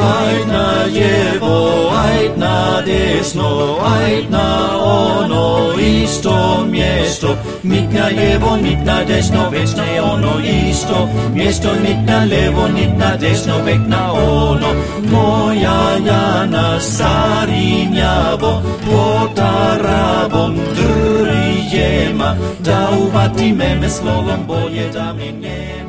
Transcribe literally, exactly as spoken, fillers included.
Ajd na levo, ajd na desno, ajd na ono isto mjesto. Nit na levo, nit na desno, već na ono isto mjesto. Nit na levo, nit na desno, već na ono. Moja Jana sarinjavo, potarabom drjema, da uvati me me slovom bolje da mi njema.